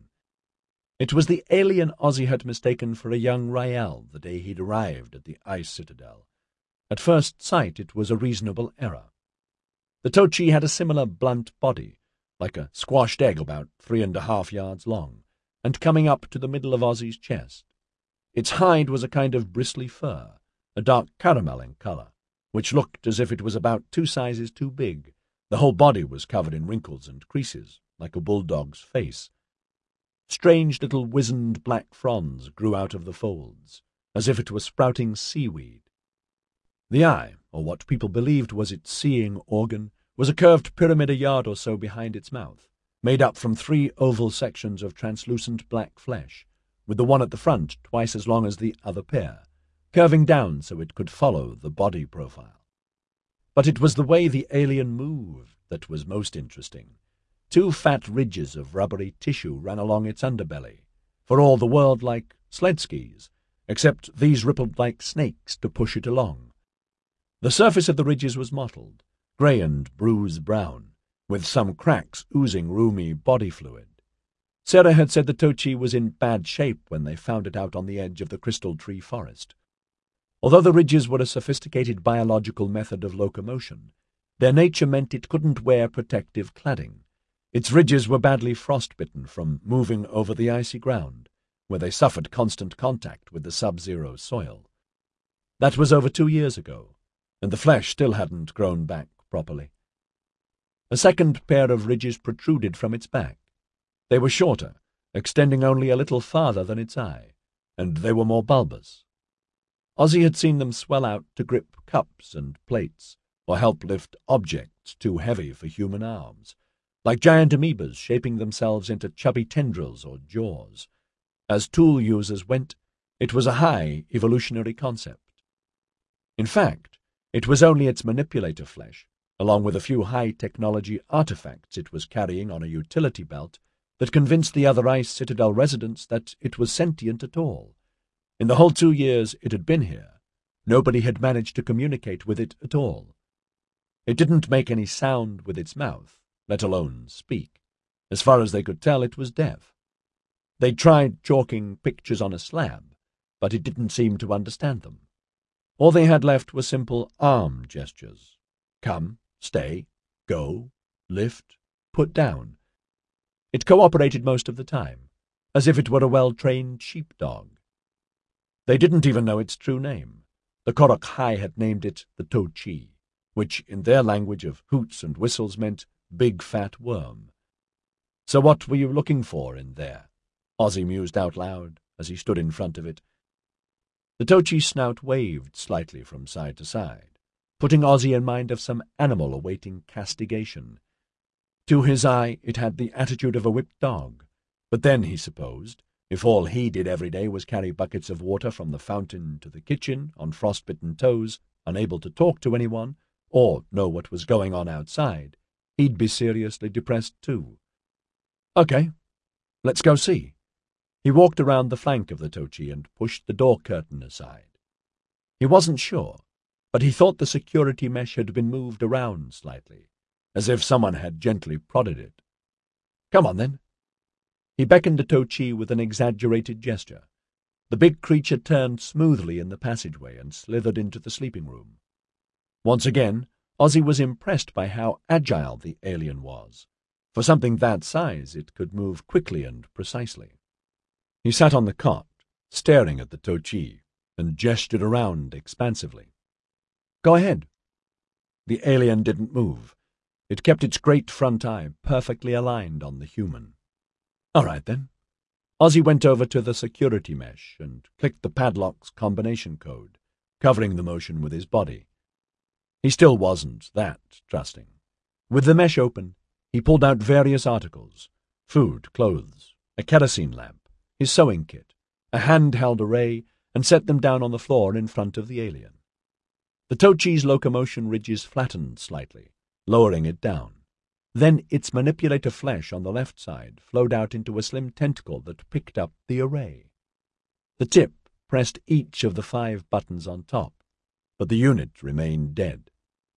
It was the alien Ozzy had mistaken for a young Rael the day he'd arrived at the Ice Citadel. At first sight it was a reasonable error. The Tochi had a similar blunt body, like a squashed egg about 3.5 yards long, and coming up to the middle of Ozzy's chest. Its hide was a kind of bristly fur, a dark caramel in colour, which looked as if it was about 2 sizes too big. The whole body was covered in wrinkles and creases, like a bulldog's face. Strange little wizened black fronds grew out of the folds, as if it were sprouting seaweed. The eye, or what people believed was its seeing organ, was a curved pyramid a yard or so behind its mouth, made up from 3 oval sections of translucent black flesh, with the one at the front twice as long as the other pair, curving down so it could follow the body profile. But it was the way the alien moved that was most interesting. 2 fat ridges of rubbery tissue ran along its underbelly, for all the world like sled skis, except these rippled like snakes to push it along. The surface of the ridges was mottled, grey and bruise-brown, with some cracks oozing roomy body fluid. Sarah had said the Tochi was in bad shape when they found it out on the edge of the Crystal Tree Forest. Although the ridges were a sophisticated biological method of locomotion, their nature meant it couldn't wear protective cladding. Its ridges were badly frostbitten from moving over the icy ground, where they suffered constant contact with the sub-zero soil. That was over 2 years ago, and the flesh still hadn't grown back properly. A second pair of ridges protruded from its back. They were shorter, extending only a little farther than its eye, and they were more bulbous. Ozzy had seen them swell out to grip cups and plates, or help lift objects too heavy for human arms, like giant amoebas shaping themselves into chubby tendrils or jaws. As tool users went, it was a high evolutionary concept. In fact, it was only its manipulator flesh, along with a few high-technology artifacts it was carrying on a utility belt, that convinced the other Ice Citadel residents that it was sentient at all. In the whole 2 years it had been here, nobody had managed to communicate with it at all. It didn't make any sound with its mouth, let alone speak. As far as they could tell, it was deaf. They tried chalking pictures on a slab, but it didn't seem to understand them. All they had left were simple arm gestures. Come, stay, go, lift, put down. It cooperated most of the time, as if it were a well-trained sheepdog. They didn't even know its true name. The Korok-hai had named it the Tochi, which in their language of hoots and whistles meant big fat worm. So what were you looking for in there? Ozzy mused out loud as he stood in front of it. The Tochi's snout waved slightly from side to side, putting Ozzy in mind of some animal awaiting castigation. To his eye it had the attitude of a whipped dog, but then, he supposed, if all he did every day was carry buckets of water from the fountain to the kitchen on frostbitten toes, unable to talk to anyone, or know what was going on outside, he'd be seriously depressed too. Okay, let's go see. He walked around the flank of the Tochi and pushed the door curtain aside. He wasn't sure, but he thought the security mesh had been moved around slightly, as if someone had gently prodded it. Come on, then. He beckoned the Tochi with an exaggerated gesture. The big creature turned smoothly in the passageway and slithered into the sleeping room. Once again, Ozzy was impressed by how agile the alien was. For something that size, it could move quickly and precisely. He sat on the cot, staring at the Tochi, and gestured around expansively. Go ahead. The alien didn't move. It kept its great front eye perfectly aligned on the human. All right, then. Ozzy went over to the security mesh and clicked the padlock's combination code, covering the motion with his body. He still wasn't that trusting. With the mesh open, he pulled out various articles: food, clothes, a kerosene lamp, his sewing kit, a handheld array, and set them down on the floor in front of the alien. The Tochi's locomotion ridges flattened slightly, lowering it down. Then its manipulator flesh on the left side flowed out into a slim tentacle that picked up the array. The tip pressed each of the 5 buttons on top, but the unit remained dead.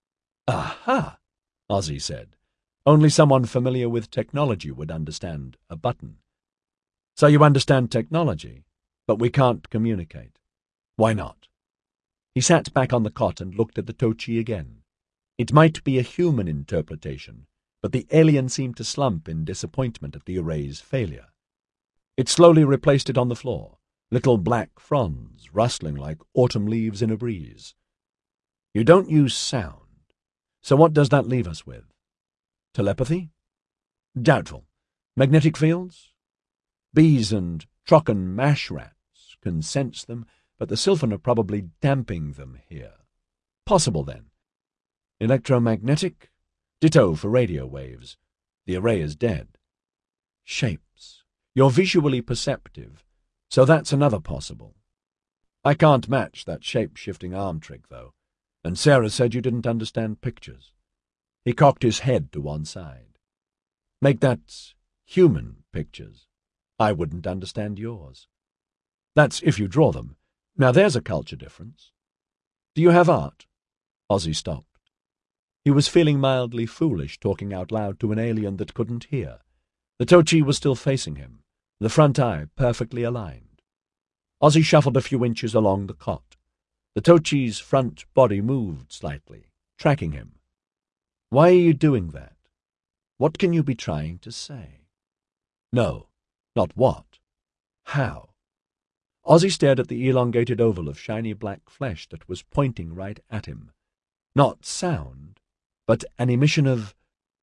Aha! Ozzy said. Only someone familiar with technology would understand a button. So you understand technology, but we can't communicate. Why not? He sat back on the cot and looked at the Tochi again. It might be a human interpretation, but the alien seemed to slump in disappointment at the array's failure. It slowly replaced it on the floor, little black fronds rustling like autumn leaves in a breeze. You don't use sound, so what does that leave us with? Telepathy? Doubtful. Magnetic fields? Bees and Trocken mash rats can sense them, but the Sylphan are probably damping them here. Possible, then. Electromagnetic? Ditto for radio waves. The array is dead. Shapes. You're visually perceptive, so that's another possible. I can't match that shape-shifting arm trick, though, and Sarah said you didn't understand pictures. He cocked his head to one side. Make that human pictures. I wouldn't understand yours. That's if you draw them. Now there's a culture difference. Do you have art? Ozzy stopped. He was feeling mildly foolish talking out loud to an alien that couldn't hear. The Tochi was still facing him, the front eye perfectly aligned. Ozzy shuffled a few inches along the cot. The Tochi's front body moved slightly, tracking him. Why are you doing that? What can you be trying to say? No, not what. How? Ozzy stared at the elongated oval of shiny black flesh that was pointing right at him. Not sound, but an emission of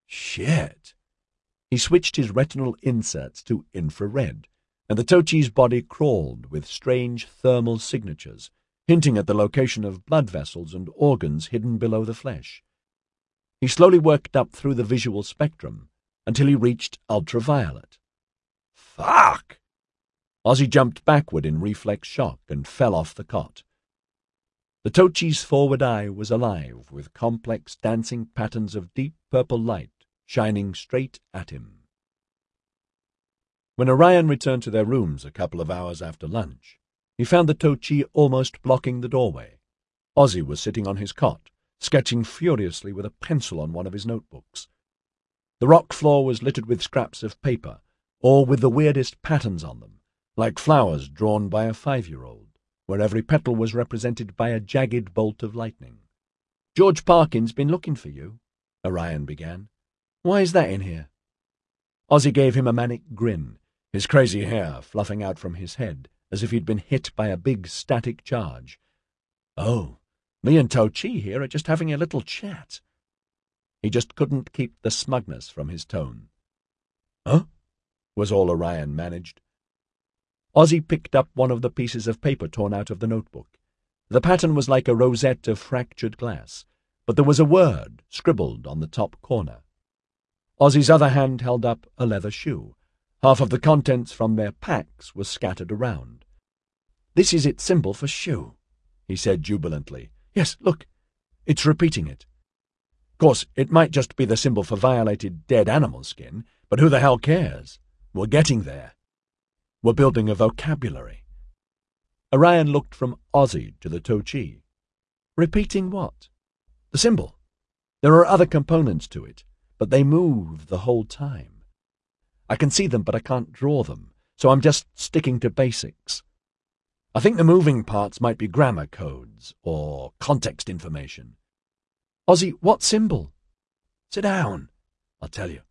Shit. He switched his retinal inserts to infrared, and the Tochi's body crawled with strange thermal signatures, hinting at the location of blood vessels and organs hidden below the flesh. He slowly worked up through the visual spectrum until he reached ultraviolet. Fuck! Ozzy jumped backward in reflex shock and fell off the cot. The Tochi's forward eye was alive with complex dancing patterns of deep purple light shining straight at him. When Orion returned to their rooms a couple of hours after lunch, he found the Tochi almost blocking the doorway. Ozzy was sitting on his cot, sketching furiously with a pencil on one of his notebooks. The rock floor was littered with scraps of paper, all with the weirdest patterns on them, like flowers drawn by a 5-year-old, where every petal was represented by a jagged bolt of lightning. "George Parkin's been looking for you," Orion began. "Why is that in here?" Ozzy gave him a manic grin, his crazy hair fluffing out from his head as if he'd been hit by a big static charge. "Oh, me and Tochi here are just having a little chat." He just couldn't keep the smugness from his tone. "Huh?" was all Orion managed. Ozzy picked up one of the pieces of paper torn out of the notebook. The pattern was like a rosette of fractured glass, but there was a word scribbled on the top corner. Ozzy's other hand held up a leather shoe. Half of the contents from their packs was scattered around. "This is its symbol for shoe," he said jubilantly. "Yes, look, it's repeating it. Of course, it might just be the symbol for violated dead animal skin, but who the hell cares? We're getting there. We're building a vocabulary." Orion looked from Ozzy to the Tochi. "Repeating what?" "The symbol. There are other components to it, but they move the whole time. I can see them, but I can't draw them, so I'm just sticking to basics. I think the moving parts might be grammar codes or context information." "Ozzy, what symbol?" "Sit down. I'll tell you."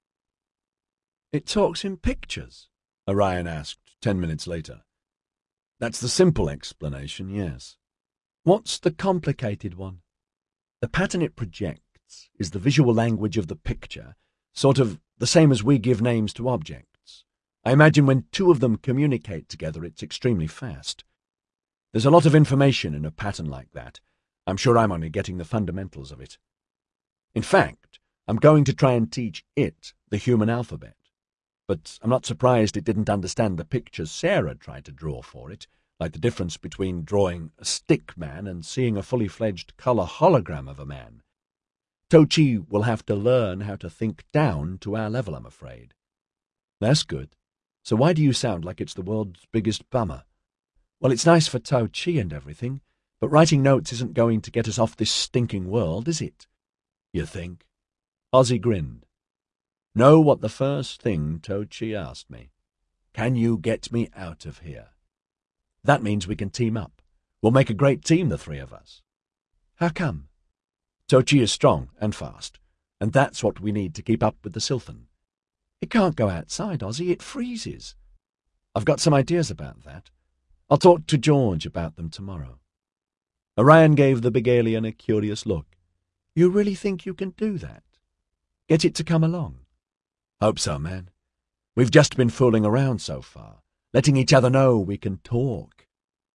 "It talks in pictures?" Orion asked 10 minutes later. "That's the simple explanation, yes." "What's the complicated one?" "The pattern it projects is the visual language of the picture, sort of the same as we give names to objects. I imagine when two of them communicate together, it's extremely fast. There's a lot of information in a pattern like that. I'm sure I'm only getting the fundamentals of it. In fact, I'm going to try and teach it the human alphabet. But I'm not surprised it didn't understand the pictures Sarah tried to draw for it, like the difference between drawing a stick man and seeing a fully-fledged color hologram of a man. Tochi will have to learn how to think down to our level, I'm afraid." "That's good. So why do you sound like it's the world's biggest bummer?" "Well, it's nice for Tochi and everything, but writing notes isn't going to get us off this stinking world, is it?" "You think?" Ozzy grinned. "Know what the first thing Tochi asked me? Can you get me out of here? That means we can team up. We'll make a great team, the three of us." "How come?" "Tochi is strong and fast, and that's what we need to keep up with the Sylphan." "It can't go outside, Ozzy. It freezes." "I've got some ideas about that. I'll talk to George about them tomorrow." Orion gave the big alien a curious look. "You really think you can do that? Get it to come along?" "Hope so, man. We've just been fooling around so far, letting each other know we can talk.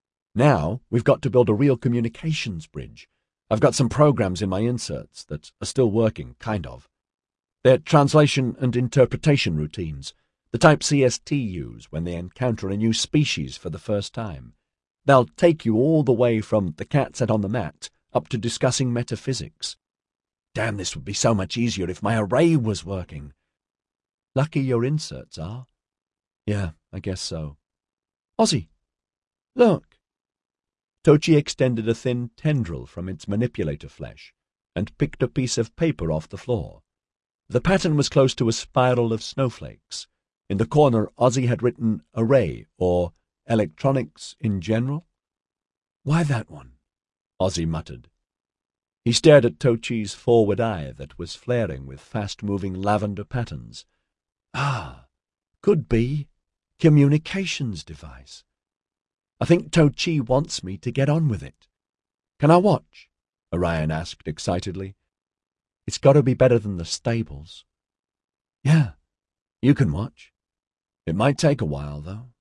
Now we've got to build a real communications bridge. I've got some programs in my inserts that are still working, kind of. They're translation and interpretation routines, the type CST use when they encounter a new species for the first time. They'll take you all the way from the cat sat on the mat up to discussing metaphysics. Damn, this would be so much easier if my array was working." "Lucky your inserts are." "Yeah, I guess so." "Ozzy, look." Tochi extended a thin tendril from its manipulator flesh and picked a piece of paper off the floor. The pattern was close to a spiral of snowflakes. In the corner, Ozzy had written array or electronics in general. "Why that one?" Ozzy muttered. He stared at Tochi's forward eye that was flaring with fast-moving lavender patterns. "Ah, could be communications device. I think Tochi wants me to get on with it." "Can I watch?" Orion asked excitedly. It's got to be better than the stables. Yeah, you can watch. It might take a while, though.